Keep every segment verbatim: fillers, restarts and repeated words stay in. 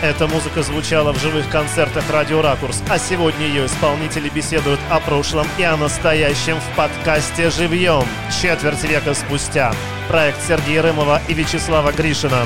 Эта музыка звучала в живых концертах «Радио Ракурс», а сегодня ее исполнители беседуют о прошлом и о настоящем в подкасте «Живьем». Четверть века спустя. Проект Сергея Рымова и Вячеслава Гришина.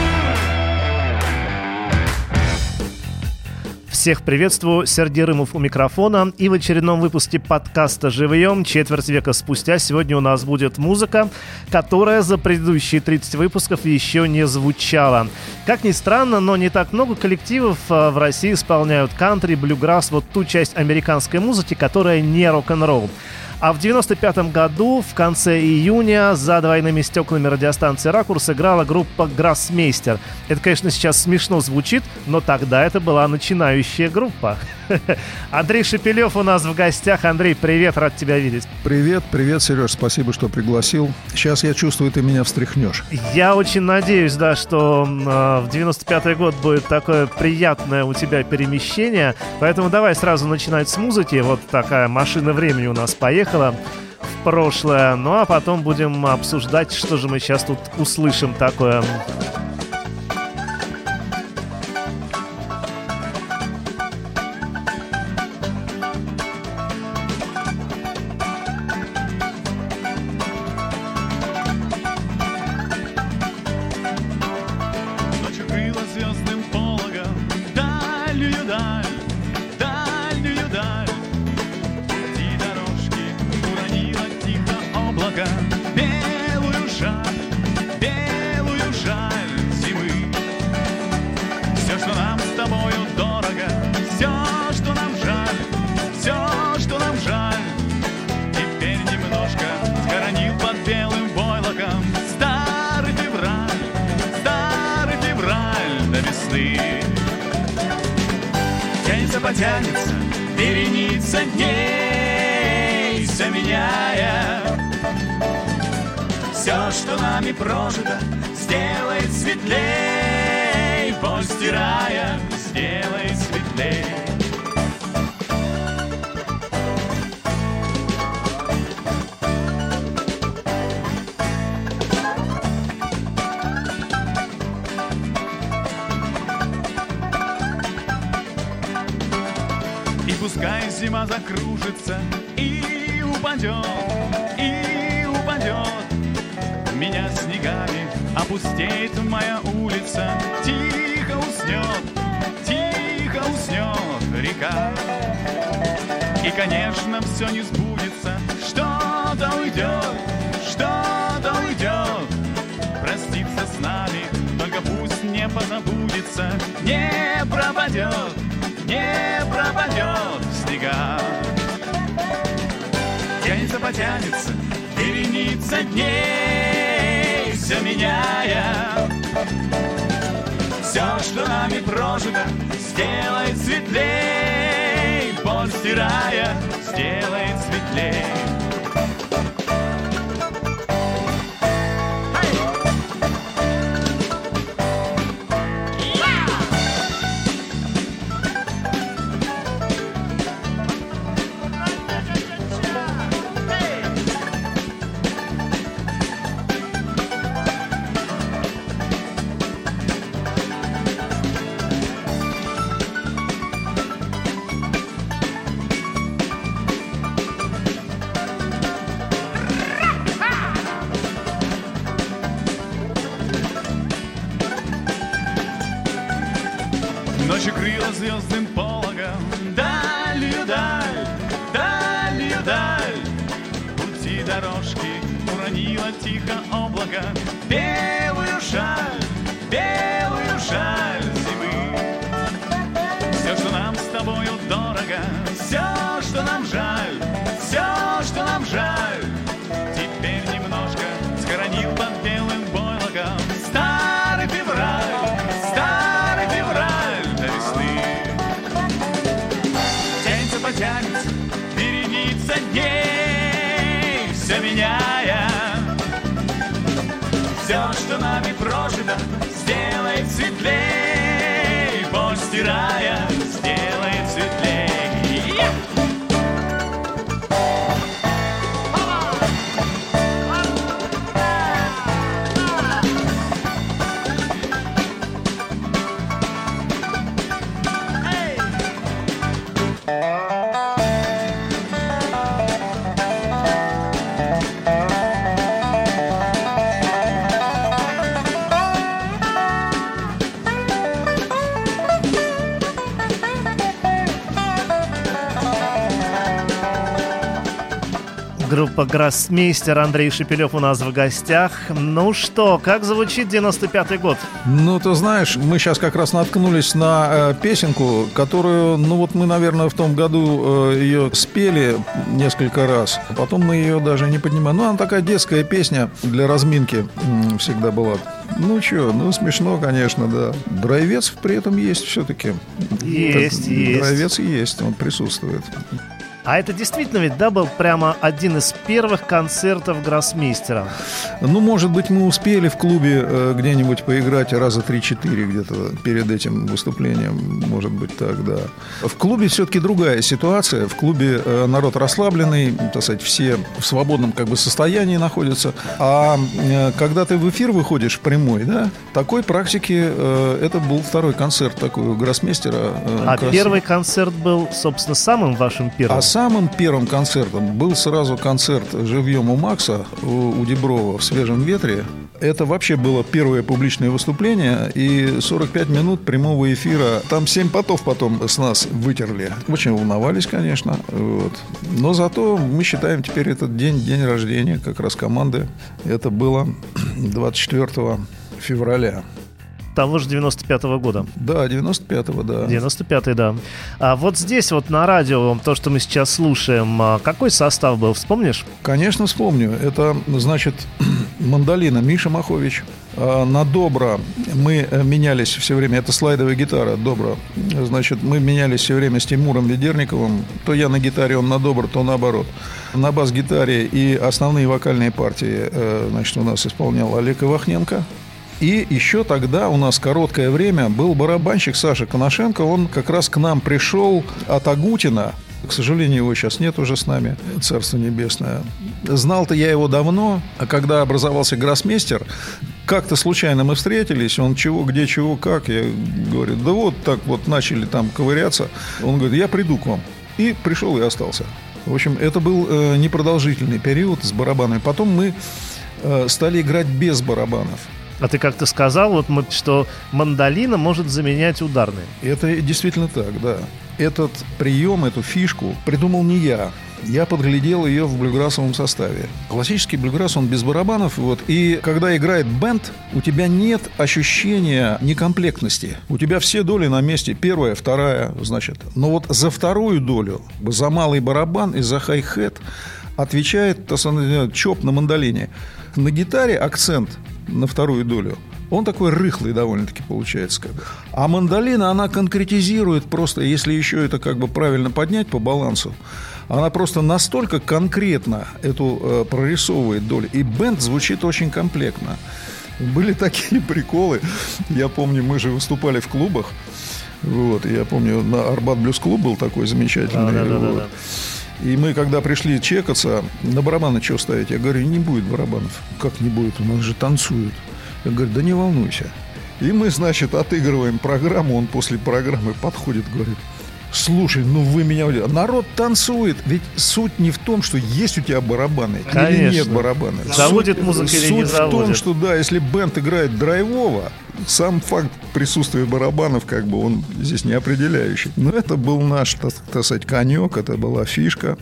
Всех приветствую, Сергей Рымов у микрофона, и в очередном выпуске подкаста «Живьем» четверть века спустя сегодня у нас будет музыка, которая за предыдущие тридцать выпусков еще не звучала. Как ни странно, но не так много коллективов в России исполняют кантри, блюграсс, вот ту часть американской музыки, которая не рок-н-ролл. А в девяносто пятом году, в конце июня, за двойными стеклами радиостанции «Ракурс» играла группа «Гроссмейстер». Это, конечно, сейчас смешно звучит, но тогда это была начинающая группа. Андрей Шепелев у нас в гостях. Андрей, привет, рад тебя видеть. Привет, привет, Сереж, спасибо, что пригласил. Сейчас, я чувствую, ты меня встряхнешь. Я очень надеюсь, да, что э, в девяносто пятый год будет такое приятное у тебя перемещение. Поэтому давай сразу начинать с музыки. Вот такая машина времени у нас поехала в прошлое. Ну а потом будем обсуждать, что же мы сейчас тут услышим такое. Потянется вереница дней, все меняя. Все, что нами прожито, сделает светлей, боль стирая, сделает светлей. Пускай зима закружится и упадет, и упадет. Меня снегами опустеет моя улица. Тихо уснет, тихо уснет река. И, конечно, все не сбудется. Что-то уйдет, что-то уйдет. Проститься с нами, только пусть не позабудется. Не пропадет, не пропадет в снега. Тянется, потянется вереница дней, все меняя. Все, что нами прожито, сделает светлей, боль стирая, сделает светлей. Ночью крыла звездным пологом далью даль, далью даль. Пути дорожки уронила тихо облако, белую шаль, белую шаль зимы. Все, что нам с тобою дорого, все, что нам жаль, все, что нам жаль, теперь немножко схоронил под белым войлоком старый февраль, старый февраль до весны. Тянется, потянется вереница дней, все меняя. Все, что нами Группа «Гроссмейстер», Андрей Шепелев у нас в гостях. Ну что, как звучит девяносто пятый год? Ну, ты знаешь, мы сейчас как раз наткнулись на э, песенку, которую, ну вот мы, наверное, в том году э, ее спели несколько раз. Потом мы ее даже не поднимали. Ну, она такая детская песня для разминки м, всегда была. Ну, что, ну, смешно, конечно, да. Драйвец при этом есть все-таки. Есть, так, есть. Драйвец есть, он присутствует. А это действительно ведь, да, был прямо один из первых концертов «Гроссмейстера»? Ну, может быть, мы успели в клубе э, где-нибудь поиграть раза три-четыре где-то перед этим выступлением. Может быть, так, да. В клубе все-таки другая ситуация. В клубе э, народ расслабленный, так сказать, все в свободном как бы состоянии находятся. А э, когда ты в эфир выходишь прямой, да, такой практики, э, это был второй концерт такой у «Гроссмейстера». Э, а крас... первый концерт был, собственно, самым вашим первым? А самым первым концертом был сразу концерт живьем у Макса, у, у Деброва в «Свежем ветре». Это вообще было первое публичное выступление, и сорок пять минут прямого эфира. Там семь потов потом с нас вытерли. Очень волновались, конечно. Вот. Но зато мы считаем теперь этот день, день рождения как раз команды. Это было двадцать четвёртого февраля. Того же девяносто пятого года. Да, девяносто пятого, да. девяносто пятый, да. А вот здесь вот на радио, то, что мы сейчас слушаем, какой состав был, вспомнишь? Конечно, вспомню. Это, значит, мандолина Миша Махович. На добро мы менялись все время. Это слайдовая гитара, добро. Значит, мы менялись все время с Тимуром Ведерниковым. То я на гитаре, он на добро, то наоборот. На бас-гитаре и основные вокальные партии, значит, у нас исполнял Олег Ивахненко. И еще тогда у нас короткое время был барабанщик Саша Коношенко. Он как раз к нам пришел от Агутина. К сожалению, его сейчас нет уже с нами, Царство Небесное. Знал-то я его давно, а когда образовался «Гроссмейстер», как-то случайно мы встретились. Он чего, где, чего, как. Я говорю, да вот так вот начали там ковыряться. Он говорит, я приду к вам. И пришел и остался. В общем, это был э, непродолжительный период с барабанами. Потом мы э, стали играть без барабанов. А ты как-то сказал, вот, что мандолина может заменять ударные. Это действительно так, да. Этот прием, эту фишку придумал не я. Я подглядел ее в блюграссовом составе. Классический блюграсс, он без барабанов. Вот. И когда играет бэнд, у тебя нет ощущения некомплектности. У тебя все доли на месте. Первая, вторая, значит. Но вот за вторую долю, за малый барабан и за хай-хет отвечает чоп на мандолине. На гитаре акцент на вторую долю. Он такой рыхлый довольно-таки получается. Как бы. А мандолина, она конкретизирует просто, если еще это как бы правильно поднять по балансу, она просто настолько конкретно эту э, прорисовывает долю. И бэнд звучит очень комплектно. Были такие приколы. Я помню, мы же выступали в клубах. Вот, я помню, на Арбат Блюз-клуб был такой замечательный. Да, да, да, вот. да, да. И мы, когда пришли чекаться, на барабаны что ставить? Я говорю, не будет барабанов. Как не будет? У нас же танцуют. Я говорю, да не волнуйся. И мы, значит, отыгрываем программу. Он после программы подходит, говорит, слушай, ну вы меня... Народ танцует. Ведь суть не в том, что есть у тебя барабаны. Конечно. Или нет барабаны. Заводит суть, музыка или не суть заводит. в том, что да, если бэнд играет драйвово, сам факт присутствия барабанов, как бы, он здесь не определяющий. Но это был наш, так, так сказать, конек, это была фишка.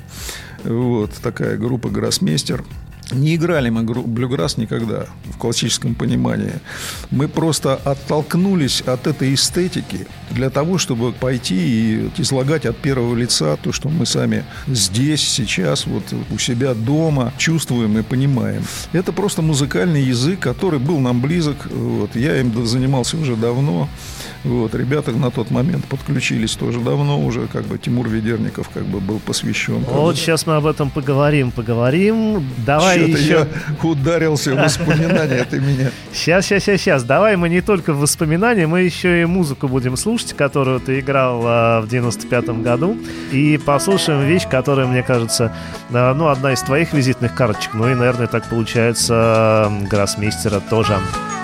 Вот такая группа «Гроссмейстер». Не играли мы блюграсс никогда в классическом понимании. Мы просто оттолкнулись от этой эстетики для того, чтобы пойти и излагать от первого лица то, что мы сами здесь, сейчас, вот у себя дома чувствуем и понимаем. Это просто музыкальный язык, который был нам близок. Вот. Я им занимался уже давно. Вот. Ребята на тот момент подключились тоже давно уже. Как бы Тимур Ведерников как бы был посвящен. Вот сейчас мы об этом поговорим, поговорим. Давай Что-то еще... я ударился в воспоминания, ты меня... Сейчас, сейчас, сейчас, сейчас. Давай мы не только в воспоминания, мы еще и музыку будем слушать, которую ты играл а, в девяносто пятом году. И послушаем вещь, которая, мне кажется, а, ну, одна из твоих визитных карточек. Ну и, наверное, так получается, Гроссмейстера тоже.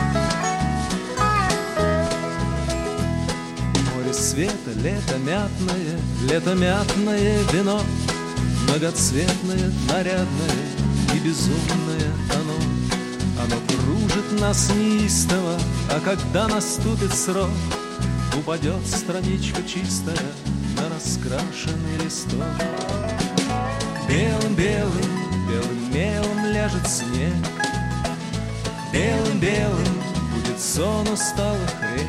Море света, лето мятное, лето мятное вино, многоцветное, нарядное и безумное оно. Оно кружит нас неистово, а когда наступит срок, упадет страничка чистая на раскрашенный листок. Белым-белым белым мелом ляжет снег. Белым-белым будет сон усталых рек.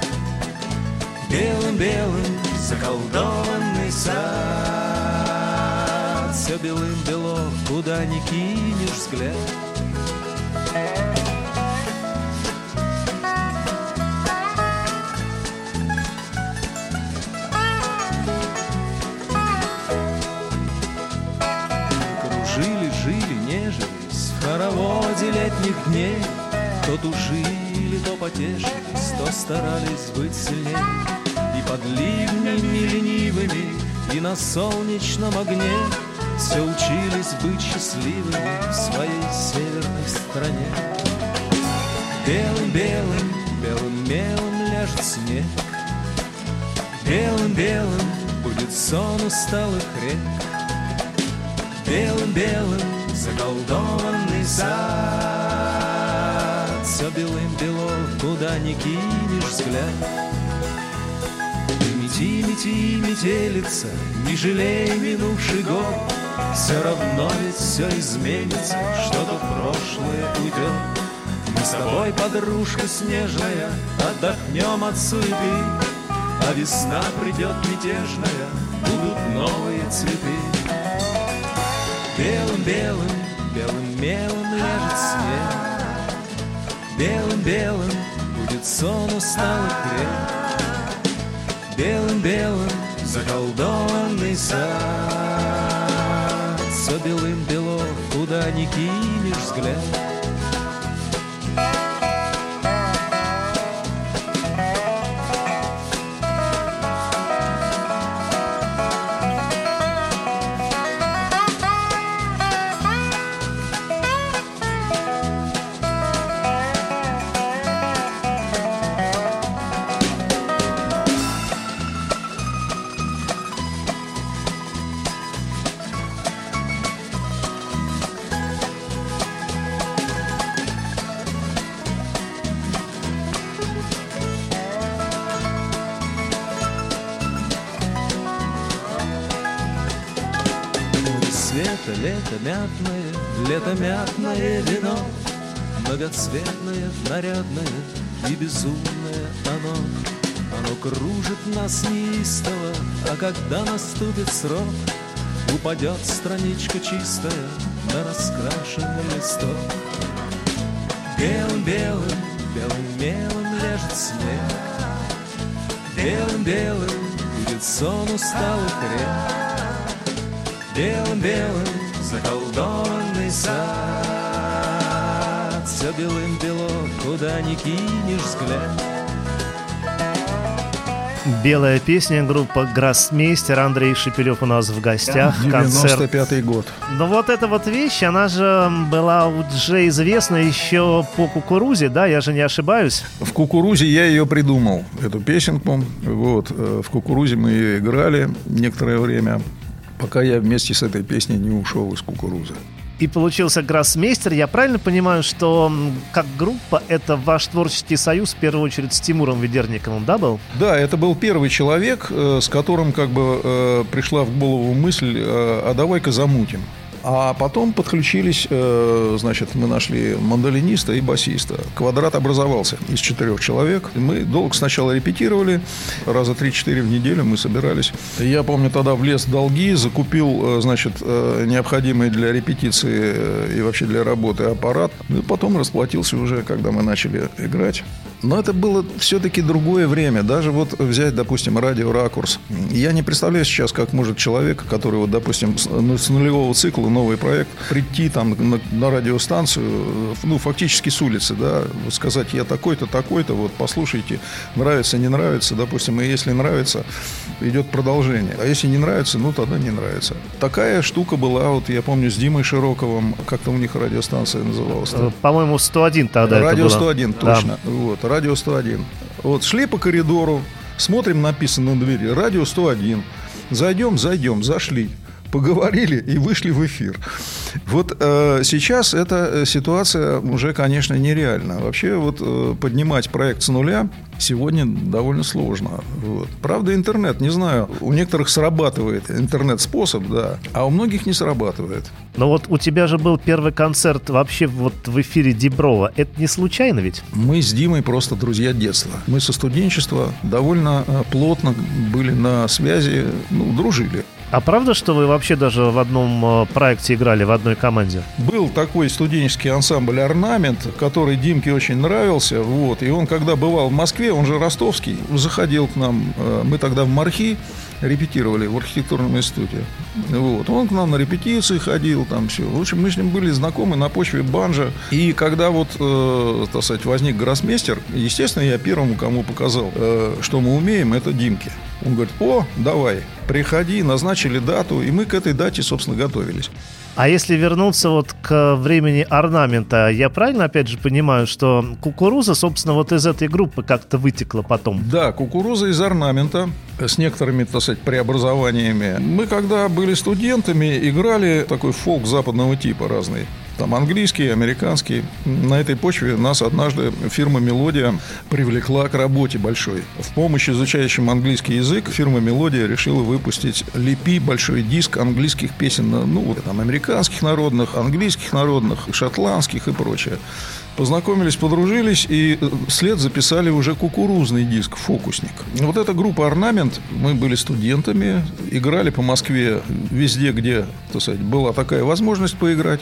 Белым-белым заколдованный сад. Все белым-бело, куда ни кинешь взгляд. Кружили, жили, нежились в хороводе летних дней. То тужили, то потешились, то старались быть сильнее. И под ливнями ленивыми, и на солнечном огне все учились быть счастливыми в своей северной стране. Белым-белым, белым мелом ляжет снег. Белым-белым будет сон усталых рек. Белым-белым заколдованный сад. Все белым-бело, куда ни кинешь взгляд. Мети, мети, метелица, не жалей минувший год. Все равно ведь все изменится, что-то прошлое уйдет. Мы с тобой, подружка снежная, отдохнем от суеты. А весна придет мятежная, будут новые цветы. Белым-белым, белым мелом ляжет снег. Белым-белым будет сон усталых рек. Белым-белым заколдованный сад. Все белым-бело, куда ни кинешь взгляд. Света, лето мятное, лето мятное вино, многоцветное, нарядное и безумное оно. Оно кружит нас неистово, а когда наступит срок, упадет страничка чистая на раскрашенный листок. Белым-белым, белым мелом ляжет снег. Белым-белым будет сон усталых рек. Белым-белым заколдованный сад. Все белым-бело, куда ни кинешь взгляд. Белая песня, группа «Гроссмейстер», Андрей Шепелев у нас в гостях. девяносто пятый год. Ну вот эта вот вещь, она же была уже известна еще по «Кукурузе», да? Я же не ошибаюсь? В «Кукурузе» я ее придумал, эту песенку. Вот. В «Кукурузе» мы ее играли некоторое время, пока я вместе с этой песней не ушел из «Кукурузы». И получился «Гроссмейстер». Я правильно понимаю, что как группа это ваш творческий союз в первую очередь с Тимуром Ведерниковым, да, был? Да, это был первый человек, с которым как бы пришла в голову мысль: а давай-ка замутим. А потом подключились, значит, мы нашли мандолиниста и басиста. Квадрат образовался из четырех человек. Мы долго сначала репетировали, раза три-четыре в неделю мы собирались. Я помню, тогда влез в долги, закупил, значит, необходимый для репетиции и вообще для работы аппарат. И потом расплатился уже, когда мы начали играть. Но это было все-таки другое время. Даже вот взять, допустим, радио «Ракурс». Я не представляю сейчас, как может человек, который, вот, допустим, с нулевого цикла, новый проект, прийти там на, на радиостанцию, ну, фактически с улицы, да, сказать: я такой-то, такой-то, вот, послушайте, нравится, не нравится, допустим, и если нравится, идет продолжение. А если не нравится, ну, тогда не нравится. Такая штука была, вот, я помню, с Димой Широковым, как-то у них радиостанция называлась. По-моему, сто один тогда Радио это было. сто один, точно. Да. Вот, радио сто один. Вот, шли по коридору, смотрим, написано на двери: радио сто один. Зайдем, зайдем, зашли. поговорили и вышли в эфир. Вот э, сейчас эта ситуация уже, конечно, нереальна. Вообще вот э, поднимать проект с нуля сегодня довольно сложно. Вот. Правда, интернет, не знаю, у некоторых срабатывает интернет-способ, да, а у многих не срабатывает. Но вот у тебя же был первый концерт вообще вот в эфире Диброва. Это не случайно ведь? Мы с Димой просто друзья детства. Мы со студенчества довольно плотно были на связи, ну, дружили. А правда, что вы вообще даже в одном проекте играли, в одной команде? Был такой студенческий ансамбль «Орнамент», который Димке очень нравился. Вот. И он, когда бывал в Москве, он же ростовский, заходил к нам. Мы тогда в Мархи репетировали в архитектурном институте. Вот. Он к нам на репетиции ходил, там все. В общем, мы с ним были знакомы на почве банджо. И когда вот, э, так сказать, возник гроссмейстер, естественно, я первому, кому показал, э, что мы умеем, это Димке. Он говорит: о, давай, приходи, назначили дату, и мы к этой дате, собственно, готовились. А если вернуться вот к времени «Орнамента», я правильно, опять же, понимаю, что «Кукуруза», собственно, вот из этой группы как-то вытекла потом? Да, «Кукуруза» из «Орнамента» с некоторыми, так сказать, преобразованиями. Мы, когда были студентами, играли такой фолк западного типа разный. Там английский, американский. На этой почве нас однажды фирма «Мелодия» привлекла к работе большой. В помощь изучающим английский язык фирма «Мелодия» решила выпустить «Лепи» большой диск английских песен, ну, там, американских народных, английских народных, шотландских и прочее. Познакомились, подружились, и вслед записали уже кукурузный диск «Фокусник». Вот эта группа «Орнамент», мы были студентами, играли по Москве везде, где, так сказать, была такая возможность поиграть.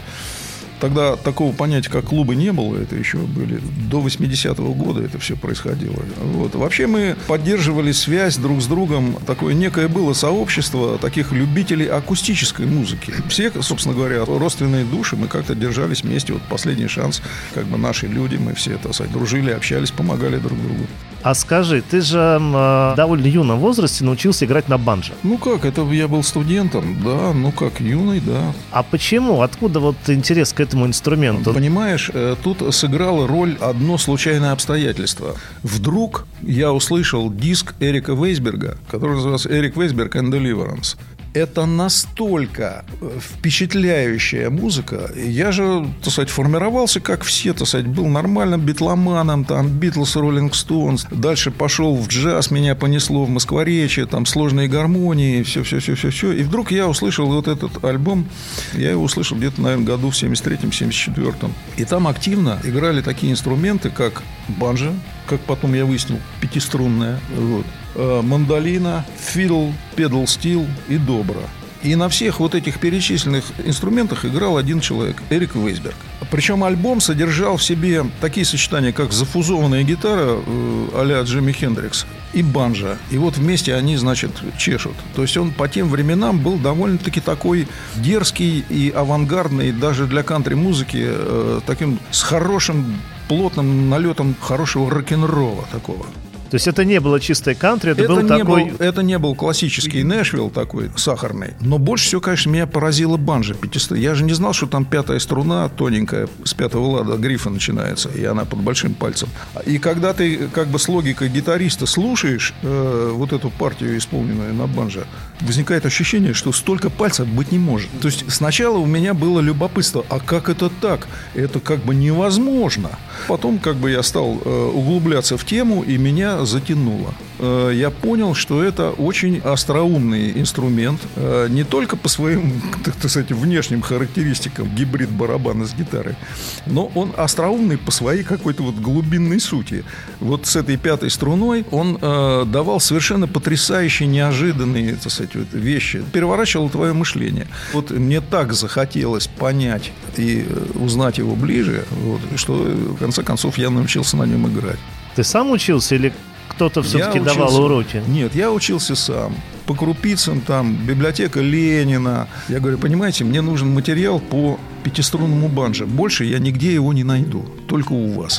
Тогда такого понятия, как клубы, не было. Это еще были до восьмидесятого года это все происходило. Вот. Вообще мы поддерживали связь друг с другом. Такое некое было сообщество таких любителей акустической музыки. Все, собственно говоря, родственные души. Мы как-то держались вместе. Вот «Последний шанс», как бы наши люди. Мы все, так сказать, дружили, общались, помогали друг другу. А скажи, ты же э, в довольно юном возрасте научился играть на банджо. Ну как, это я был студентом, да, ну как, юный, да. А почему? Откуда вот интерес к этому инструменту? Понимаешь, тут сыграло роль одно случайное обстоятельство. Вдруг я услышал диск Эрика Вейсберга, который называется «Эрик Вейсберг and Deliverance». Это настолько впечатляющая музыка. Я же, так сказать, формировался, как все, так сказать, был нормальным битломаном, там, Битлз, Роллинг Стоунс. Дальше пошел в джаз, меня понесло в москворечье, там, сложные гармонии, все-все-все-все-все. И вдруг я услышал вот этот альбом. Я его услышал где-то, наверное, году в семьдесят третьем — семьдесят четвёртом. И там активно играли такие инструменты, как банджо, как потом я выяснил, пятиструнная, вот, мандолина, фидл, педал стил и добра. И на всех вот этих перечисленных инструментах играл один человек – Эрик Вейсберг. Причем альбом содержал в себе такие сочетания, как зафузованная гитара э, а-ля Джимми Хендрикс и банджо. И вот вместе они, значит, чешут. То есть он по тем временам был довольно-таки такой дерзкий и авангардный, даже для кантри-музыки, э, таким с хорошим, плотным налетом хорошего рок-н-ролла такого. То есть это не было чистой кантри, это, это был не такой... Был, это не был классический Нэшвилл такой, сахарный. Но больше всего, конечно, меня поразило банджо пятиструнная. Я же не знал, что там пятая струна тоненькая, с пятого лада грифа начинается, и она под большим пальцем. И когда ты как бы с логикой гитариста слушаешь э, вот эту партию, исполненную на банджо, возникает ощущение, что столько пальцев быть не может. То есть сначала у меня было любопытство, а как это так? Это как бы невозможно. Потом как бы я стал э, углубляться в тему, и меня затянуло. Э, я понял, что это очень остроумный инструмент, э, не только по своим, так сказать, внешним характеристикам, гибрид барабана с гитарой, но он остроумный по своей какой-то вот глубинной сути. Вот с этой пятой струной он э, давал совершенно потрясающие, неожиданные, так сказать, вот вещи, переворачивал твое мышление. Вот мне так захотелось понять и узнать его ближе, вот, что в конце концов я научился на нем играть. Ты сам учился или кто-то все-таки я давал учился, уроки? Нет, я учился сам. По крупицам, там, библиотека Ленина. Я говорю, понимаете, мне нужен материал по пятиструнному банджо. Больше я нигде его не найду, только у вас.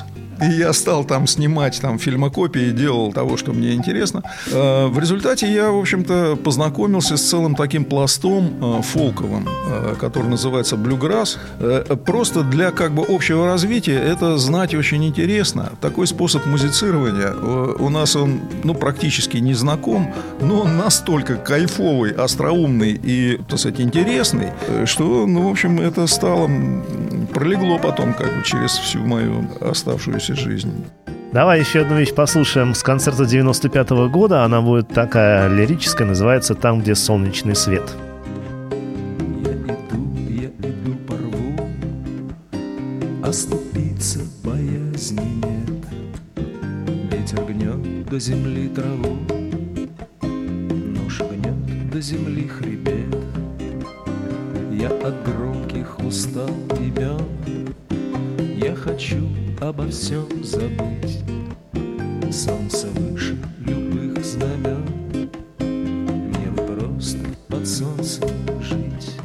И я стал там снимать там фильмокопии, делал того, что мне интересно. В результате я, в общем-то, познакомился с целым таким пластом фолковым, который называется блюграсс. Просто для как бы общего развития это знать очень интересно. Такой способ музицирования у нас он, ну, практически не знаком, но он настолько кайфовый, остроумный и, так сказать, интересный, что, ну, в общем, это стало, пролегло потом как бы через всю мою оставшуюся жизнь. Давай еще одну вещь послушаем с концерта девяносто пятого года. Она будет такая лирическая, называется «Там, где солнечный свет». Я иду, я иду по рву, оступиться боязни нет. Ветер гнет до земли траву, нож гнет до земли хребет. Я от громких устал имен, я хочу обо всем забыть. Солнце выше любых знамен, мне бы просто под солнцем жить.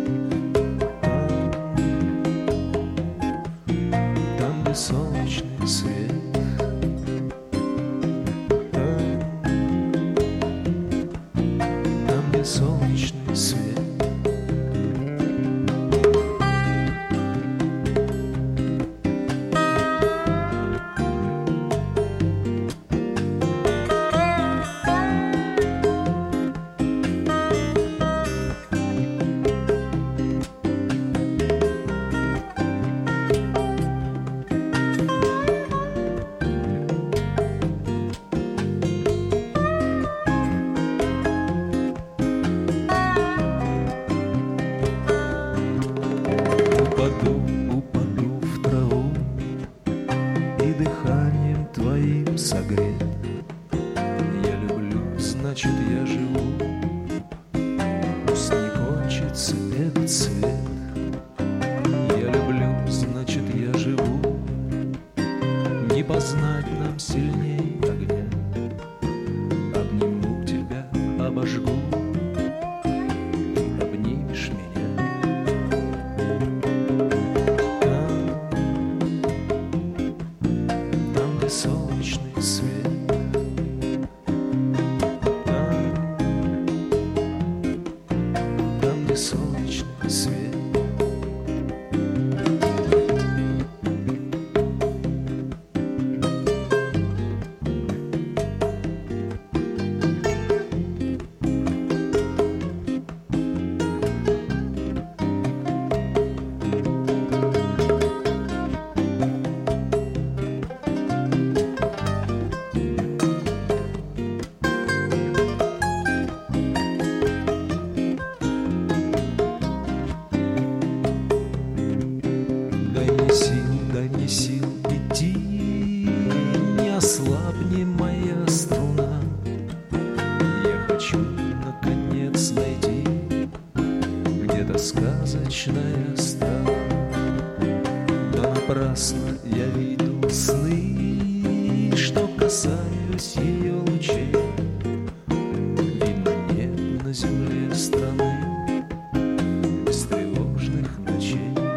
Там, там где солнечный свет, там где солнечный свет. Упаду, упаду в траву и дыханием твоим согрет. Я люблю, значит, я живу, пусть не кончится этот свет. Я люблю, значит, я живу, не познать нам сильней огня. Обниму тебя, обожгу, обнимешь меня. Там, где солнечный свет, там, там, где солнечный свет. Дай мне сил, дай мне сил идти, не ослабни моя струна. Я хочу, наконец, найти где-то сказочная страна. Да напрасно я видел сны, что касаюсь ее лучей. Видно, нет на земле страны без тревожных ночей.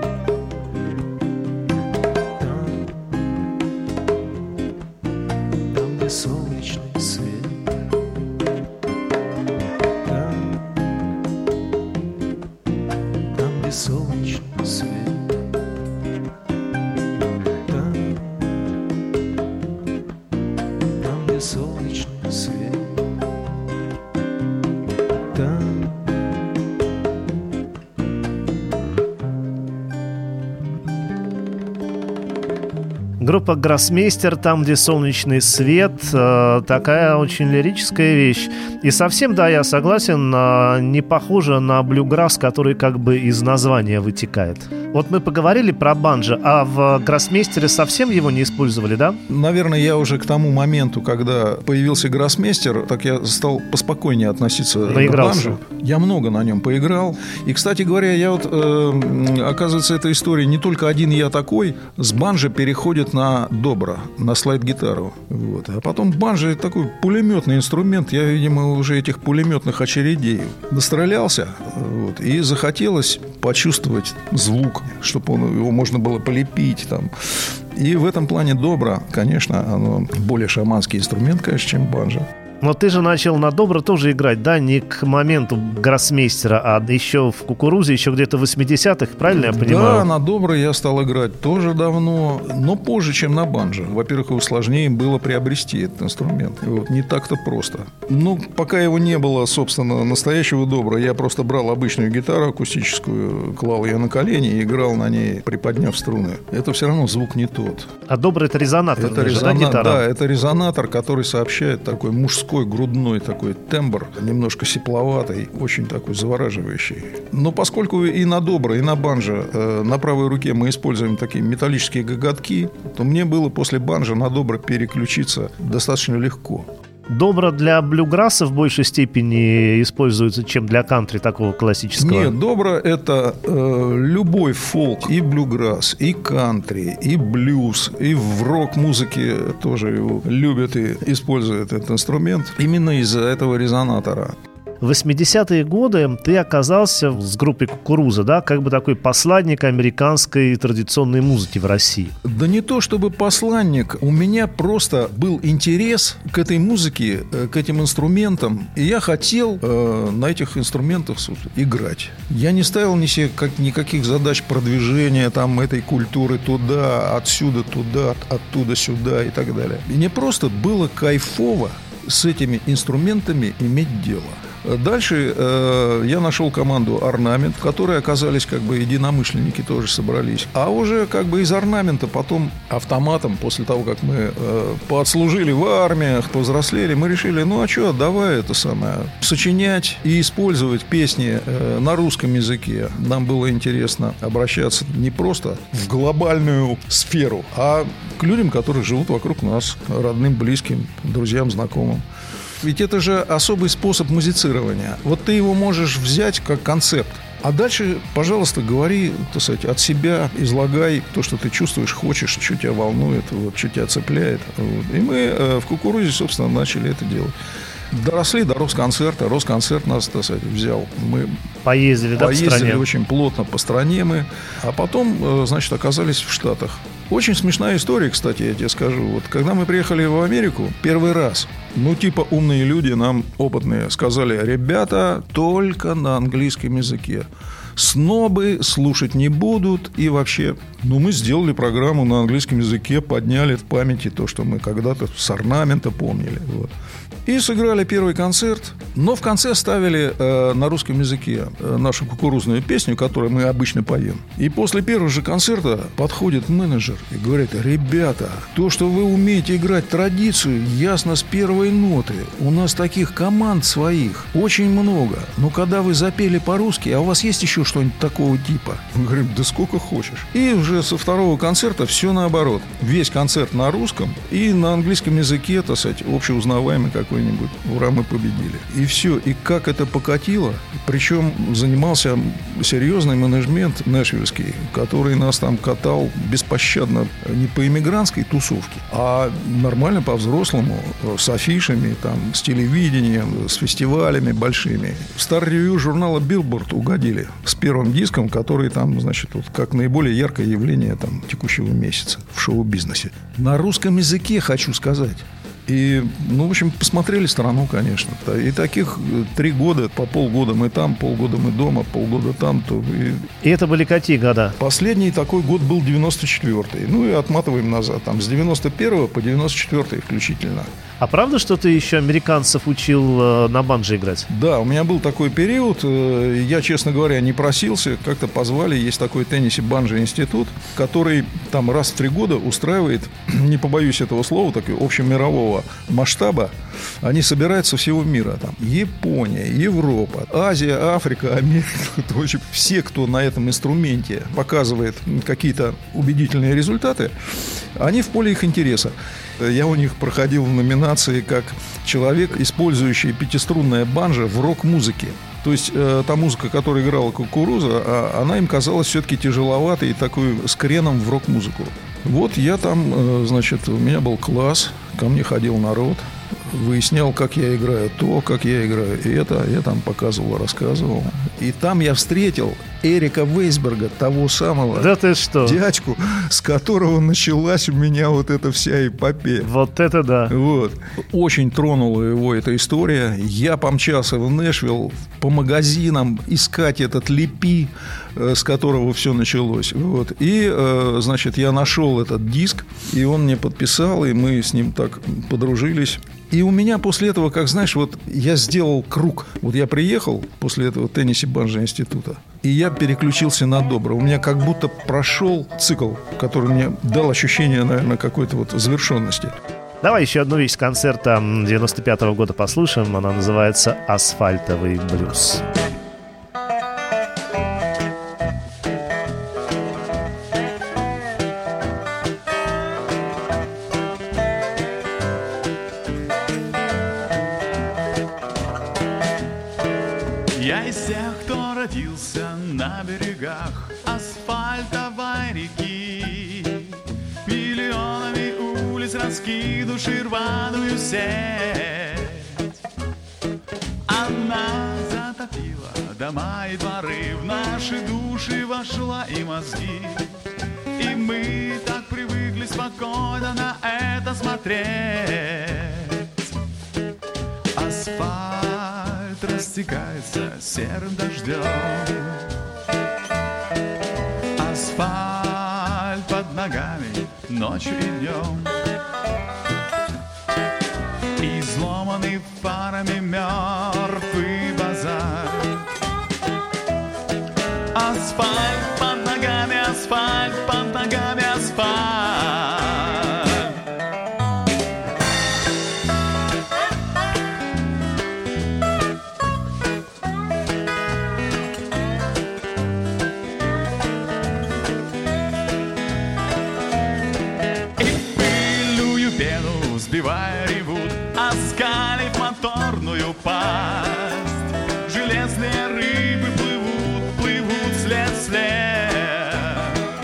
Солнечный свет, там, там, где солнечный свет, там, там, где солнечный свет, там. Группа «Гроссмейстер», «Там, где солнечный свет», э, такая очень лирическая вещь. И совсем, да, я согласен, э, не похожа на блюграсс, который как бы из названия вытекает. Вот мы поговорили про банджо, а в «Гроссмейстере» совсем его не использовали, да? Наверное, я уже к тому моменту, когда появился «Гроссмейстер», так я стал поспокойнее относиться Наигрался. к банджо. Я много на нем поиграл. И, кстати говоря, я вот, э, оказывается, эта история не только один я такой. С банджо переходит на на добро, на слайд-гитару. Вот. А потом банджо – это такой пулеметный инструмент. Я, видимо, уже этих пулеметных очередей настрелялся. Вот. И захотелось почувствовать звук, чтобы он, его можно было полепить там. И в этом плане добро, конечно, оно более шаманский инструмент, конечно, чем банджо. Но ты же начал на добро тоже играть, да, не к моменту гроссмейстера, а еще в кукурузе, еще где-то в восьмидесятых, правильно я понимаю? Да, на добро я стал играть тоже давно, но позже, чем на банджо. Во-первых, его сложнее было приобрести, этот инструмент. Вот, не так-то просто. Ну, пока его не было, собственно, настоящего добра, я просто брал обычную гитару акустическую, клал ее на колени и играл на ней, приподняв струны. Это все равно звук не тот. А добро – это резонатор, это даже, резона... да, гитара? Да, это резонатор, который сообщает такой мужской грудной такой тембр, немножко сепловатый, очень такой завораживающий. Но поскольку и на добро, и на банджо э, на правой руке мы используем такие металлические гагатки, то мне было после банджо на добро переключиться достаточно легко. Добро для блюграсса в большей степени используется, чем для кантри такого классического? Нет, добро – это э, любой фолк, и блюграсс, и кантри, и блюз, и в рок-музыке тоже его любят и используют этот инструмент именно из-за этого резонатора. В восьмидесятые годы ты оказался с группой «Кукуруза», да, как бы такой посланник американской традиционной музыки в России. Да не то чтобы посланник, у меня просто был интерес к этой музыке, к этим инструментам, и я хотел э, на этих инструментах играть. Я не ставил ни себе как, никаких задач продвижения там, этой культуры туда, отсюда туда, оттуда сюда и так далее. Мне просто было кайфово с этими инструментами иметь дело. Дальше э, я нашел команду «Орнамент», в которой оказались как бы единомышленники, тоже собрались. А уже как бы из «Орнамента» потом автоматом, после того, как мы э, поотслужили в армиях, повзрослели, мы решили, ну а что, давай это самое, сочинять и использовать песни э, на русском языке. Нам было интересно обращаться не просто в глобальную сферу, а к людям, которые живут вокруг нас, родным, близким, друзьям, знакомым. Ведь это же особый способ музицирования. Вот ты его можешь взять как концепт. А дальше, пожалуйста, говори, так сказать, от себя, излагай то, что ты чувствуешь, хочешь, что тебя волнует, вот, что тебя цепляет. Вот. И мы э, в «Кукурузе», собственно, начали это делать. Доросли до Росконцерта. Росконцерт нас, так сказать, взял. Мы поездили, да, поездили по стране? очень плотно по стране мы. А потом, значит, оказались в Штатах. Очень смешная история, кстати, я тебе скажу. Вот когда мы приехали в Америку первый раз, ну, типа умные люди нам, опытные, сказали: ребята, только на английском языке. Снобы слушать не будут. И вообще, ну, мы сделали программу на английском языке, подняли в памяти то, что мы когда-то с «Орнамента» помнили. Вот. И сыграли первый концерт. Но в конце ставили э, на русском языке э, нашу кукурузную песню, которую мы обычно поем. И после первого же концерта подходит менеджер и говорит: ребята, то, что вы умеете играть традицию, ясно с первой ноты. У нас таких команд своих очень много. Но когда вы запели по-русски, а у вас есть еще что-нибудь такого типа? Мы говорим: да сколько хочешь. И уже со второго концерта все наоборот. Весь концерт на русском и на английском языке, так сказать, общеузнаваемый какой-нибудь. Ура, мы победили. И все. И как это покатило. Причем занимался серьезный менеджмент нэшвиллский, который нас там катал беспощадно не по иммигрантской тусовке, а нормально по-взрослому, с афишами, там, с телевидением, с фестивалями большими. В стар-ревью журнала Billboard угодили с первым диском, который там, значит, вот, как наиболее яркое явление там, текущего месяца в шоу-бизнесе. На русском языке, хочу сказать. И, ну, в общем, посмотрели страну, конечно. И таких три года, по полгода мы там, полгода мы дома, полгода там. То и... и это были какие года? Последний такой год был девяносто четвёртый. Ну, и отматываем назад. Там с девяносто первого по девяносто четвёртый включительно. А правда, что ты еще американцев учил э, на банджо играть? Да, у меня был такой период. Я, честно говоря, не просился. Как-то позвали. Есть такой Теннесси банджо-институт, который там раз в три года устраивает, не побоюсь этого слова, такой общемирового масштаба. Они собирают со всего мира. Там Япония, Европа, Азия, Африка, Америка. В общем, все, кто на этом инструменте показывает какие-то убедительные результаты, они в поле их интереса. Я у них проходил в номинации как человек, использующий пятиструнное банджо в рок-музыке. То есть э, та музыка, которую играла «Кукуруза», она им казалась все-таки тяжеловатой и такой с креном в рок-музыку. Вот я там, значит, у меня был класс, ко мне ходил народ, выяснял, как я играю то, как я играю это. Я там показывал, рассказывал. И там я встретил Эрика Вейсберга, того самого да ты что? дядьку, с которого началась у меня вот эта вся эпопея. Вот это да. Вот. Очень тронула его эта история. Я помчался в Нэшвилл по магазинам искать этот Лепи, с которого все началось. Вот. И, значит, я нашел этот диск, и он мне подписал, и мы с ним так подружились. И у меня после этого, как знаешь, вот я сделал круг. Вот я приехал после этого Теннесси-банджо института, и я переключился на добро. У меня как будто прошел цикл, который мне дал ощущение, наверное, какой-то вот завершенности. Давай еще одну вещь с концерта девяносто пятого года послушаем. Она называется «Асфальтовый блюз». Я из тех, кто родился на берегах асфальтовой реки, миллионами улиц раскинувши рваную сеть. Она затопила дома и дворы, в наши души вошла и мозги, и мы так привыкли спокойно на это смотреть. Асфальт растекается серым дождем, асфальт под ногами ночью и днем, изломанный фарами мертвый базар. Асфальт под ногами, асфальт под ногами, асфальт. Сбивая ревут, оскалив моторную пасть, железные рыбы плывут, плывут след вслед.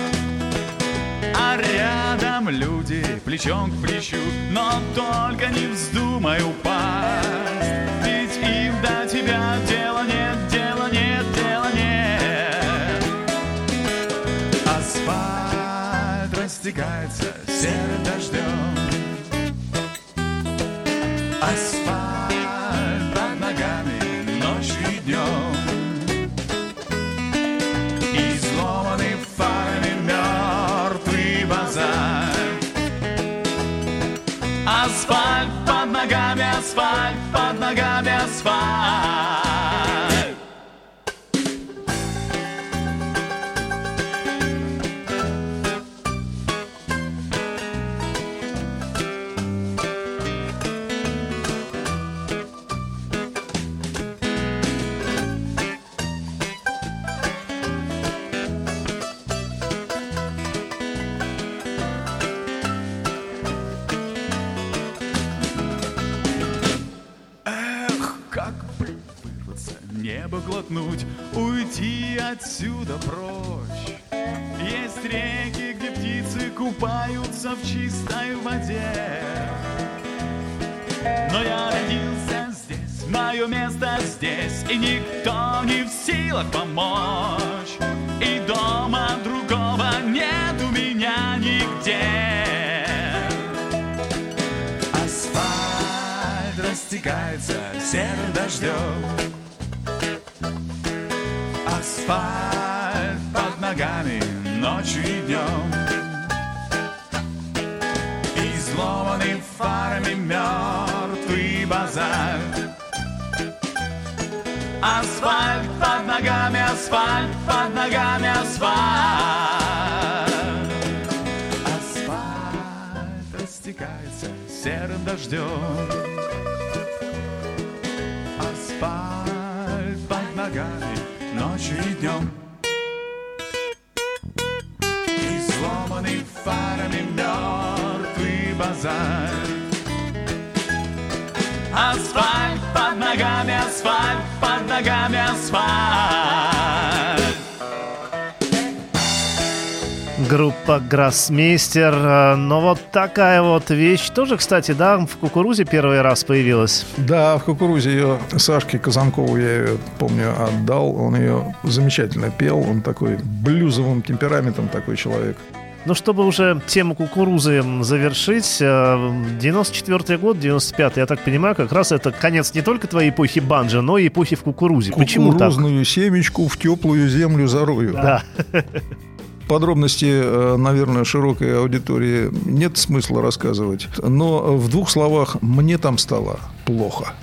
А рядом люди плечом к плечу, но только не вздумай упасть, ведь им до тебя дела нет, дела нет, дела нет. Асфальт растекается серым дождем, асфальт под ногами ночью и днем, изломанный фарами мертвый базар. Асфальт под ногами, асфальт под ногами, асфальт. Небо глотнуть, уйти отсюда прочь. Есть реки, где птицы купаются в чистой воде. Но я родился здесь, мое место здесь, и никто не в силах помочь. И дома другого нет у меня нигде. Асфальт растекается серым дождем, асфальт под ногами ночью и днем, изломанный фарами мертвый базар. Асфальт под ногами, асфальт под ногами, асфальт. Асфальт растекается серым дождем, асфальт под ногами ночью и днем, изломанный фарами мертвый базар. Асфальт под ногами, асфальт под ногами, асфальт. группа «Гроссмейстер». Но вот такая вот вещь тоже, кстати, да, в «Кукурузе» первый раз появилась. Да, в «Кукурузе» ее Сашке Казанкову я ее, помню, отдал. Он ее замечательно пел. Он такой блюзовым темпераментом такой человек. Ну, чтобы уже тему «Кукурузы» завершить, девяносто четвёртый год, девяносто пятый, я так понимаю, как раз это конец не только твоей эпохи банджо, но и эпохи в кукурузе. Почему так? Кукурузную семечку в теплую землю зарою. Да. Подробности, наверное, широкой аудитории нет смысла рассказывать. Но в двух словах, мне там стало плохо.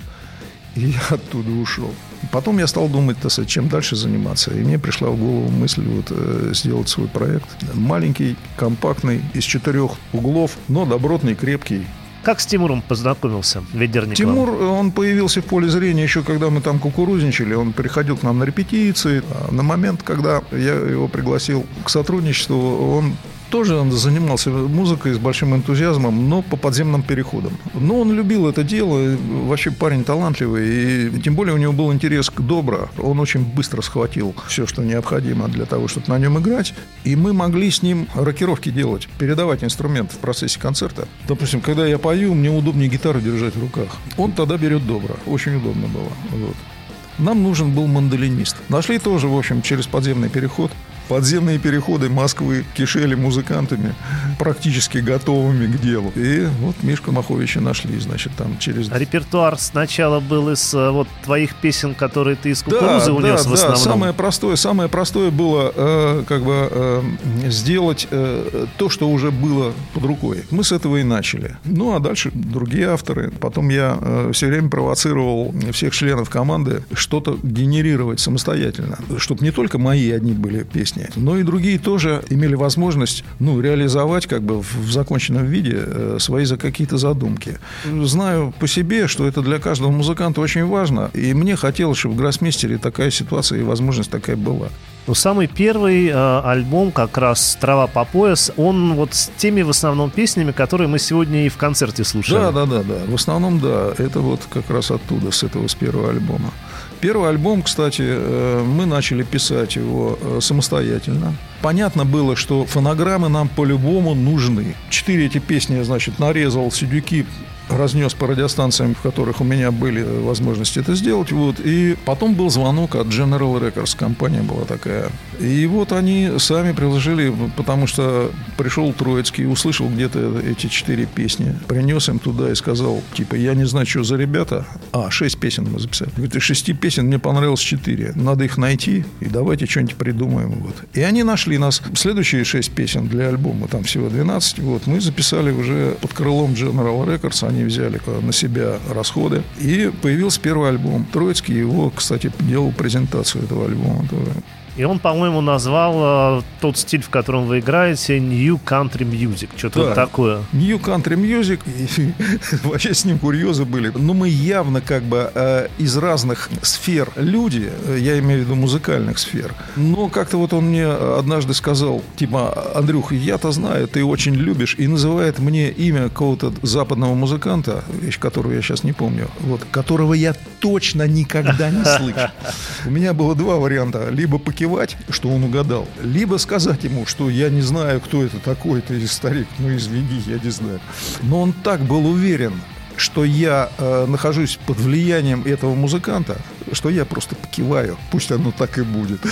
И я оттуда ушел. Потом я стал думать, чем дальше заниматься. И мне пришла в голову мысль вот, сделать свой проект. Маленький, компактный, из четырех углов, но добротный, крепкий. Как с Тимуром познакомился, Ведерников? Тимур, он появился в поле зрения еще когда мы там кукурузничали. Он приходил к нам на репетиции. На момент, когда я его пригласил к сотрудничеству, он тоже он занимался музыкой с большим энтузиазмом, но по подземным переходам. Но он любил это дело, вообще парень талантливый, и тем более у него был интерес к добро. Он очень быстро схватил все, что необходимо для того, чтобы на нем играть, и мы могли с ним рокировки делать, передавать инструмент в процессе концерта. Допустим, когда я пою, мне удобнее гитару держать в руках. Он тогда берет добро, очень удобно было. Вот. Нам нужен был мандолинист. Нашли тоже, в общем, через подземный переход. Подземные переходы Москвы кишели музыкантами, практически готовыми к делу. И вот Мишку Маховича нашли, значит, там через... Репертуар сначала был из вот твоих песен, которые ты из «Кукурузы» да, унес да, в основном. Да, самое простое, самое простое было э, как бы э, сделать э, то, что уже было под рукой. Мы с этого и начали. Ну, а дальше другие авторы. Потом я э, все время провоцировал всех членов команды что-то генерировать самостоятельно, чтобы не только мои одни были песни, но и другие тоже имели возможность, ну, реализовать как бы в законченном виде э, свои за какие-то задумки. Знаю по себе, что это для каждого музыканта очень важно, и мне хотелось, чтобы в «Гроссмейстере» такая ситуация и возможность такая была. Ну, самый первый э, альбом, как раз «Трава по пояс», он вот с теми в основном песнями, которые мы сегодня и в концерте слушали. Да, да, да, да. В основном, да. Это вот как раз оттуда, с этого, с первого альбома. Первый альбом, кстати, мы начали писать его самостоятельно. Понятно было, что фонограммы нам по-любому нужны. Четыре эти песни я, значит, нарезал сидюки, разнес по радиостанциям, в которых у меня были возможности это сделать. Вот. И потом был звонок от General Records, компания была такая. И вот они сами приложили, потому что пришел Троицкий, услышал где-то эти четыре песни, принес им туда и сказал, типа, я не знаю, что за ребята. А, шесть песен мы записали. Говорит, из шести песен мне понравилось четыре. Надо их найти, и давайте что-нибудь придумаем. Вот. И они нашли нас. Следующие шесть песен для альбома, там всего двенадцать, вот, мы записали уже под крылом General Records. Они взяли на себя расходы. И появился первый альбом. Троицкий его, кстати, делал презентацию этого альбома тоже. И он, по-моему, назвал э, тот стиль, в котором вы играете, New Country Music. Что-то да, вот такое. New Country Music. И, вообще с ним курьезы были. Но мы явно как бы э, из разных сфер люди, я имею в виду музыкальных сфер. Но как-то вот он мне однажды сказал, типа, Андрюх, я-то знаю, ты очень любишь, и называет мне имя какого-то западного музыканта, вещь, которую я сейчас не помню, вот, которого я точно никогда не слышал. У меня было два варианта. Либо покивать, что он угадал, либо сказать ему, что я не знаю, кто это такой, ты старик, ну извини, я не знаю. Но он так был уверен, что я э, нахожусь под влиянием этого музыканта, что я просто покиваю. Пусть оно так и будет.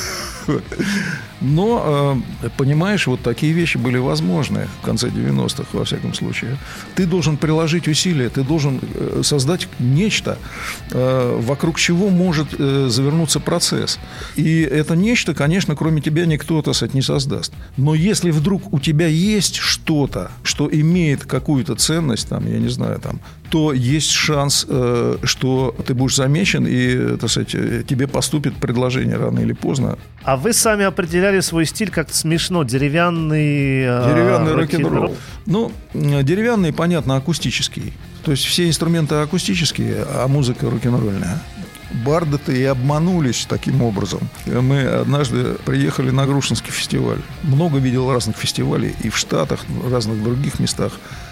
Но, э, понимаешь, вот такие вещи были возможны в конце девяностых, во всяком случае. Ты должен приложить усилия, ты должен э, создать нечто, э, вокруг чего может э, завернуться процесс. И это нечто, конечно, кроме тебя никто, так сказать, не создаст. Но если вдруг у тебя есть что-то, что имеет какую-то ценность, там, я не знаю, там, то есть шанс, э, что ты будешь замечен, и, так сказать, тебе поступит предложение рано или поздно. А вы сами определяли свой стиль как-то смешно, деревянный... Деревянный рок-н-ролл. Ну, деревянный, понятно, акустический. То есть все инструменты акустические, а музыка рок-н-ролльная. Барды-то и обманулись таким образом. Мы однажды приехали на Грушинский фестиваль. Много видел разных фестивалей и в Штатах, и в разных других местах.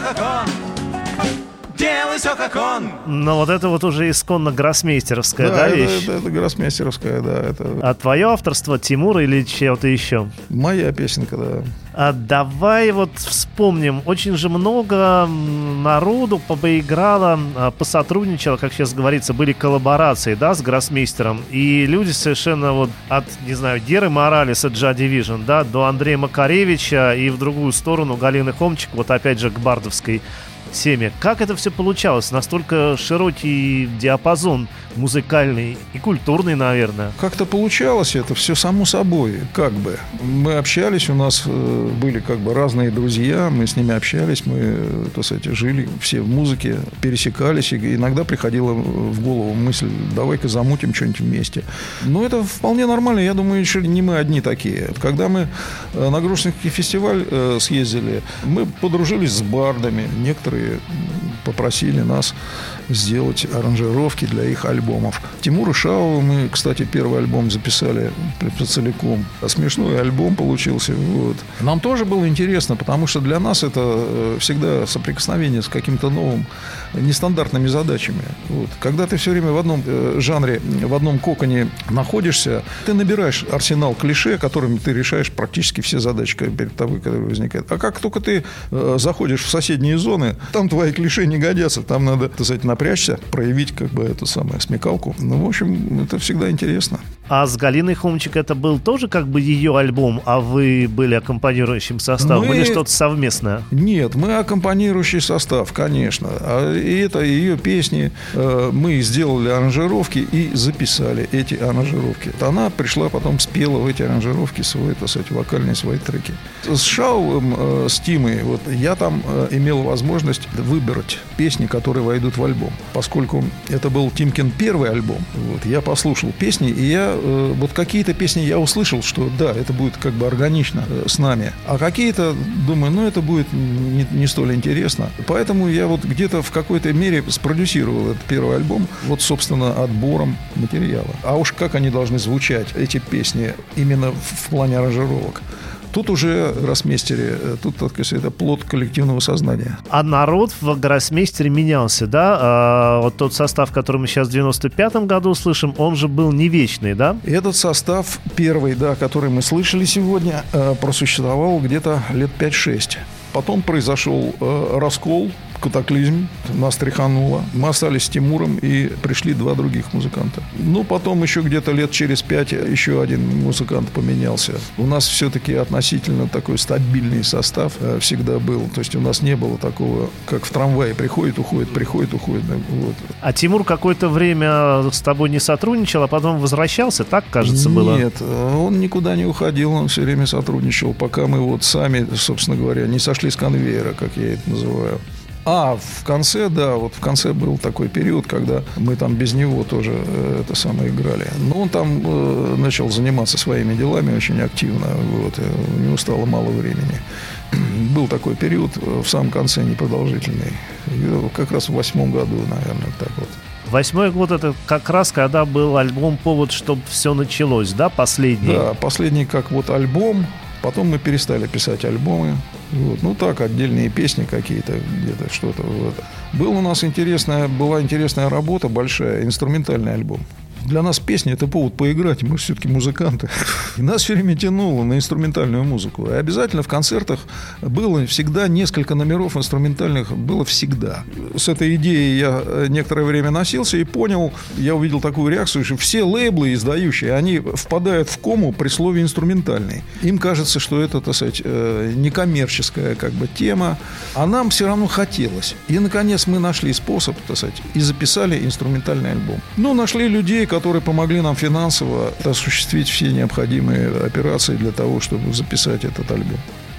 как он, делай все, как он. Но вот это вот уже исконно гроссмейстеровская, да, Да, это, вещь? это, это гроссмейстеровская, да. Это А твое авторство, Тимура или чего-то еще? моя песенка, да. А давай вот вспомним. Очень же много м, народу поиграло, а, посотрудничало, как сейчас говорится, были коллаборации, да, с гроссмейстером. И люди совершенно вот от, не знаю, Геры Моралеса, Joy Division, да, до Андрея Макаревича и в другую сторону Галины Хомчик, вот опять же к бардовской теме. Как это все получалось? Настолько широкий диапазон музыкальный и культурный, наверное. Как-то получалось это все само собой, как бы. Мы общались, у нас э, были как бы разные друзья, мы с ними общались, мы, э, так сказать, жили все в музыке, пересекались, и иногда приходила в голову мысль, давай-ка замутим что-нибудь вместе. Но это вполне нормально, я думаю, еще не мы одни такие. Когда мы на Грушинский фестиваль э, съездили, мы подружились с бардами, некоторые попросили нас сделать аранжировки для их альбомов. Тимура Шаова мы, кстати, первый альбом записали целиком. Смешной альбом получился. Вот. Нам тоже было интересно, потому что для нас это всегда соприкосновение с каким-то новым, нестандартными задачами. Вот. Когда ты все время в одном жанре, в одном коконе находишься, ты набираешь арсенал клише, которыми ты решаешь практически все задачи перед тобой, которые возникают. А как только ты заходишь в соседние зоны, там твои клише не годятся. Там надо, так сказать, напрячься, проявить как бы эту самую смекалку. Ну, в общем, это всегда интересно. А с Галиной Хомчик это был тоже как бы ее альбом, а вы были аккомпанирующим составом? Мы... Или что-то совместное? Нет, мы аккомпанирующий состав, конечно. А и это ее песни. Мы сделали аранжировки и записали эти аранжировки. Она пришла потом, спела в эти аранжировки свои, так сказать, вокальные свои треки. С Шаовым, с Тимой, вот, я там имел возможность выбрать песни, которые войдут в альбом. Поскольку это был Тимкин первый альбом, вот, я послушал песни, и я вот какие-то песни я услышал, что да, это будет как бы органично с нами. А какие-то, думаю, ну это будет не, не столь интересно. Поэтому я вот где-то в какой-то мере спродюсировал этот первый альбом, вот, собственно, отбором материала. А уж как они должны звучать, эти песни, именно в плане аранжировок. Тут уже гроссмейстере, тут, так сказать, это плод коллективного сознания. А народ в гроссмейстере менялся, да? А вот тот состав, который мы сейчас в девяносто пятом году слышим, он же был не вечный, да? Этот состав первый, да, который мы слышали сегодня, просуществовал где-то лет пять-шесть. Потом произошел раскол, катаклизм, нас тряхануло. Мы остались с Тимуром, и пришли два других музыканта. Ну, потом еще где-то лет через пять еще один музыкант поменялся. У нас все-таки относительно такой стабильный состав всегда был. То есть у нас не было такого, как в трамвае. Приходит, уходит, приходит, уходит. Вот. А Тимур какое-то время с тобой не сотрудничал, а потом возвращался, так, кажется, было? Нет, он никуда не уходил, он все время сотрудничал, пока мы вот сами, собственно говоря, не сошли с конвейера, как я это называю. А в конце, да, вот в конце был такой период, когда мы там без него тоже э, это самое играли. Но он там э, начал заниматься своими делами очень активно, вот, у него стало мало времени. Был такой период в самом конце непродолжительный, как раз в восьмом году, наверное, так вот. Восьмой год — это как раз когда был альбом «Повод, чтобы все началось», да, последний? Да, последний как вот альбом. Потом мы перестали писать альбомы. Вот. Ну так, отдельные песни какие-то, где-то что-то. Вот. Был у нас интересная, была интересная работа, большая, инструментальный альбом. Для нас песни – это повод поиграть, мы же все-таки музыканты. И нас все время тянуло на инструментальную музыку. И обязательно в концертах было всегда несколько номеров инструментальных, было всегда. С этой идеей я некоторое время носился и понял, я увидел такую реакцию, что все лейблы издающие, они впадают в кому при слове «инструментальный». Им кажется, что это, так сказать, некоммерческая как бы тема, а нам все равно хотелось. И, наконец, мы нашли способ, так сказать, и записали инструментальный альбом. Ну, нашли людей, которые помогли нам финансово осуществить все необходимые операции для того, чтобы записать этот альбом.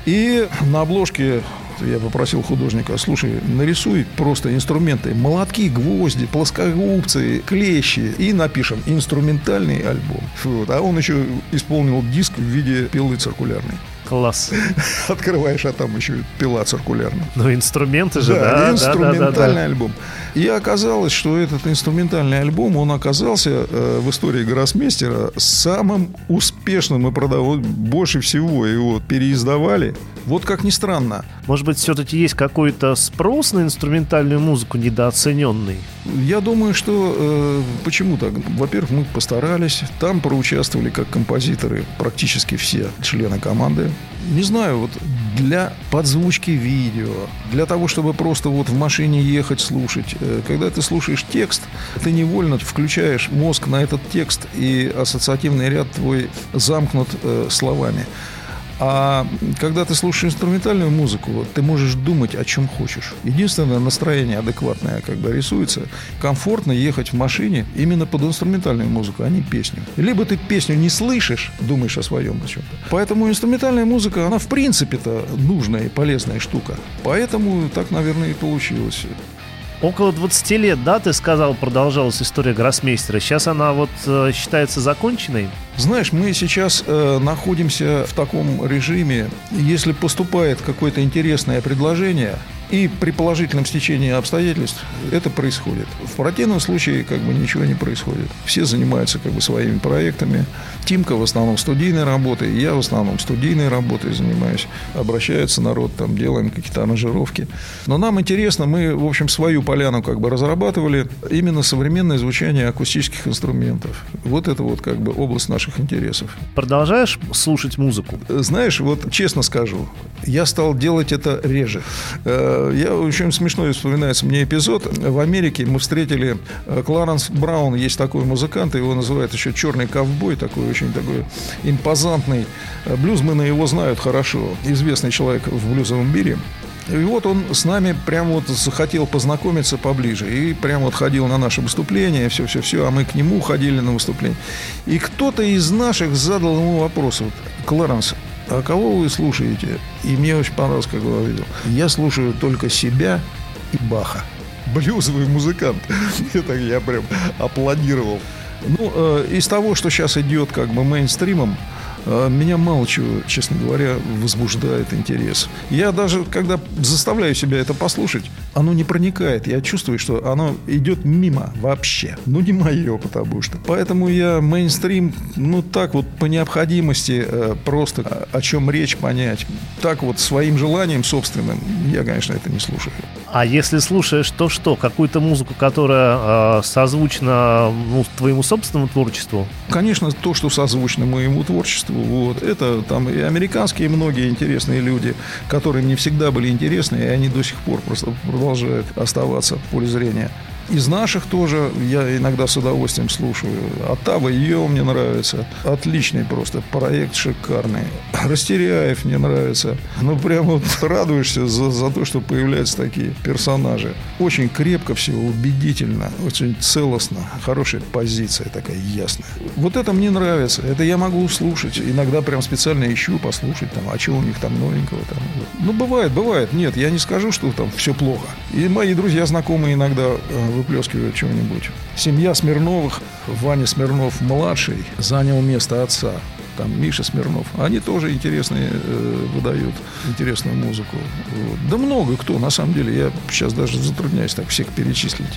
И на обложке я попросил художника: слушай, нарисуй просто инструменты, молотки, гвозди, плоскогубцы, клещи, и напишем инструментальный альбом. Вот. А он еще исполнил диск в виде пилы циркулярной. Класс. Открываешь, а там еще пила циркулярная. Ну, инструменты же, да. Да, инструментальный да, да, да. альбом. И оказалось, что этот инструментальный альбом, он оказался э, в истории гроссмейстера самым успешным и продавал больше всего. Его переиздавали. Вот как ни странно. Может быть, все-таки есть какой-то спрос на инструментальную музыку недооцененный? Я думаю, что э, почему так? Во-первых, мы постарались. Там проучаствовали как композиторы практически все члены команды. Не знаю, вот для подзвучки видео, для того, чтобы просто вот в машине ехать, слушать. Когда ты слушаешь текст, ты невольно включаешь мозг на этот текст, и ассоциативный ряд твой замкнут э, словами. А когда ты слушаешь инструментальную музыку, ты можешь думать, о чем хочешь. Единственное настроение адекватное, когда рисуется, комфортно ехать в машине именно под инструментальную музыку, а не песню. Либо ты песню не слышишь, думаешь о своем о чем-то. Поэтому инструментальная музыка, она в принципе-то нужная и полезная штука. Поэтому так, наверное, и получилось. Около двадцати лет, да, ты сказал, продолжалась история гроссмейстера. Сейчас она вот э, считается законченной? Знаешь, мы сейчас э, находимся в таком режиме, если поступает какое-то интересное предложение, и при положительном стечении обстоятельств это происходит. В противном случае как бы ничего не происходит. Все занимаются как бы своими проектами. Тимка в основном студийной работой, я в основном студийной работой занимаюсь. Обращается народ, там делаем какие-то аранжировки. Но нам интересно, мы, в общем, свою поляну как бы разрабатывали, именно современное звучание акустических инструментов. Вот это вот как бы область наших интересов. Продолжаешь слушать музыку? Знаешь, вот честно скажу, я стал делать это реже. Я, очень смешной вспоминается мне эпизод. В Америке мы встретили Кларенс Браун, есть такой музыкант, его называют еще «Черный ковбой», такой очень такой импозантный. Блюзмены его знают хорошо, известный человек в блюзовом мире. И вот он с нами прям вот захотел познакомиться поближе. И прям вот ходил на наши выступления, все-все-все, а мы к нему ходили на выступления. И кто-то из наших задал ему вопрос: вот, Кларенс, а кого вы слушаете? И мне очень понравилось, как он увидел. Я слушаю только себя и Баха. Блюзовый музыкант. Это я прям аплодировал. Ну, э, из того, что сейчас идет как бы мейнстримом, э, меня мало чего, честно говоря, возбуждает интерес. Я даже, когда заставляю себя это послушать, оно не проникает. Я чувствую, что оно идет мимо вообще. Ну, не мое, потому что. Поэтому я мейнстрим, ну, так вот по необходимости, э, просто о, о чем речь понять. Так вот своим желанием собственным я, конечно, это не слушаю. А если слушаешь, то что? Какую-то музыку, которая э, созвучна, ну, твоему собственному творчеству? Конечно, то, что созвучно моему творчеству. Вот. Это там и американские многие интересные люди, которые мне всегда были интересны, и они до сих пор просто продолжают оставаться в поле зрения. Из наших тоже я иногда с удовольствием слушаю. Оттава Йо мне нравится. Отличный просто проект, шикарный. Растеряев мне нравится. Ну, прямо вот радуешься за, за то, что появляются такие персонажи. Очень крепко все, убедительно, очень целостно. Хорошая позиция такая, ясная. Вот это мне нравится. Это я могу услышать. Иногда прям специально ищу послушать, там, а что у них там новенького. Там. Ну, бывает, бывает. Нет, я не скажу, что там все плохо. И мои друзья, знакомые иногда выплескивают чего-нибудь. Семья Смирновых, Ваня Смирнов-младший занял место отца. Там Миша Смирнов. Они тоже интересные э, выдают интересную музыку. Вот. Да много кто, на самом деле. Я сейчас даже затрудняюсь так всех перечислить.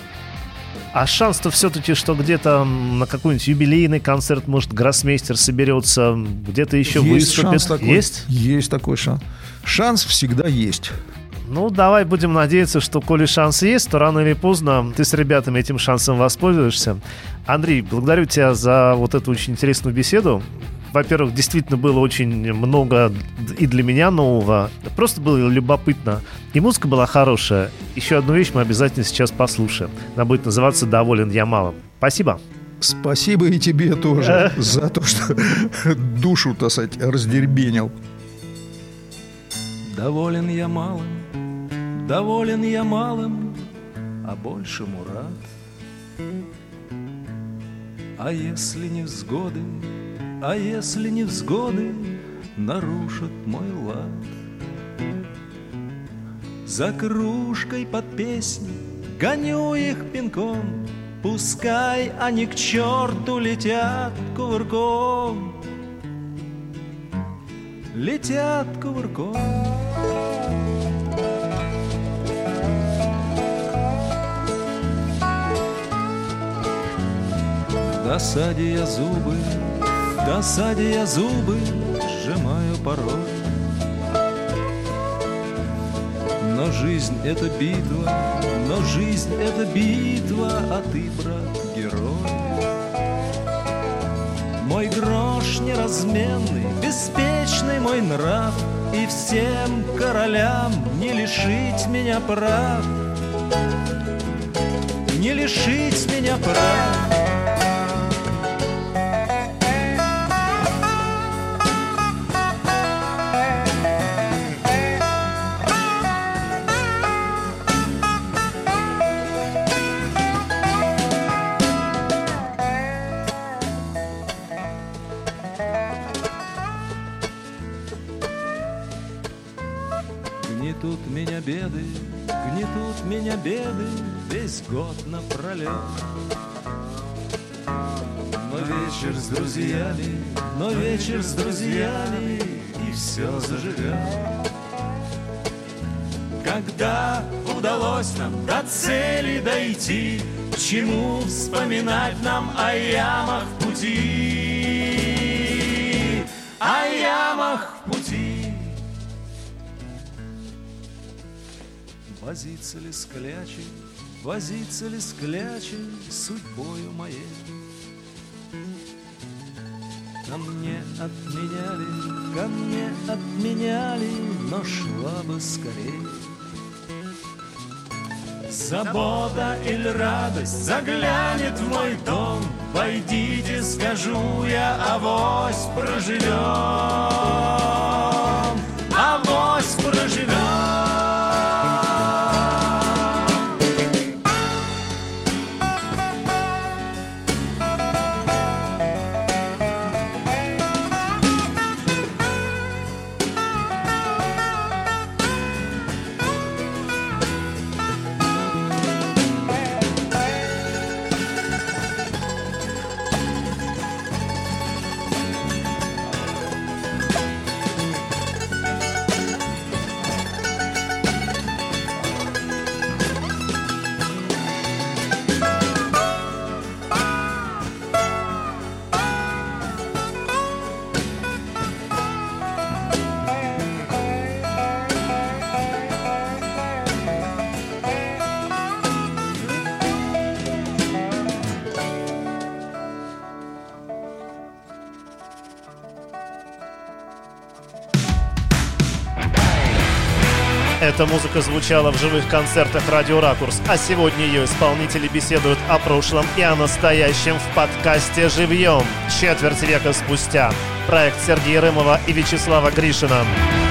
А шанс-то все-таки, что где-то на какой-нибудь юбилейный концерт, может, гроссмейстер соберется, где-то еще есть выступит? Шанс такой. Есть? Есть такой шанс. Шанс всегда есть. Ну, давай будем надеяться, что, коли шанс есть, то рано или поздно ты с ребятами этим шансом воспользуешься. Андрей, благодарю тебя за вот эту очень интересную беседу. Во-первых, действительно было очень много и для меня нового. Просто было любопытно. И музыка была хорошая. Еще одну вещь мы обязательно сейчас послушаем. Она будет называться «Доволен я малым». Спасибо. Спасибо и тебе тоже за то, что душу, так сказать, раздербенил. Доволен я малым, доволен я малым, а большему рад. А если невзгоды, а если невзгоды нарушат мой лад? За кружкой под песни гоню их пинком, пускай они к черту летят кувырком. летят кувырком. В досаде я зубы, в досаде я зубы сжимаю порой. Но жизнь — это битва, но жизнь — это битва, а ты, брат, герой. Мой грош неразменный, беспечный мой нрав, и всем королям не лишить меня прав, не лишить меня прав. Гнетут меня беды, гнетут меня беды весь год напролет. Но вечер с друзьями, но вечер с друзьями, и все заживет. Когда удалось нам до цели дойти, к чему вспоминать нам о ямах пути, о ямах пути. Возиться ли с клячей, возиться ли с клячей судьбою моей? Ко мне отменяли, ко мне отменяли, но шла бы скорее. Забота или радость заглянет в мой дом, войдите, скажу я, авось проживем, авось проживем. Эта музыка звучала в живых концертах «Радио Ракурс», а сегодня ее исполнители беседуют о прошлом и о настоящем в подкасте «Живьем» четверть века спустя. Проект Сергея Рымова и Вячеслава Гришина.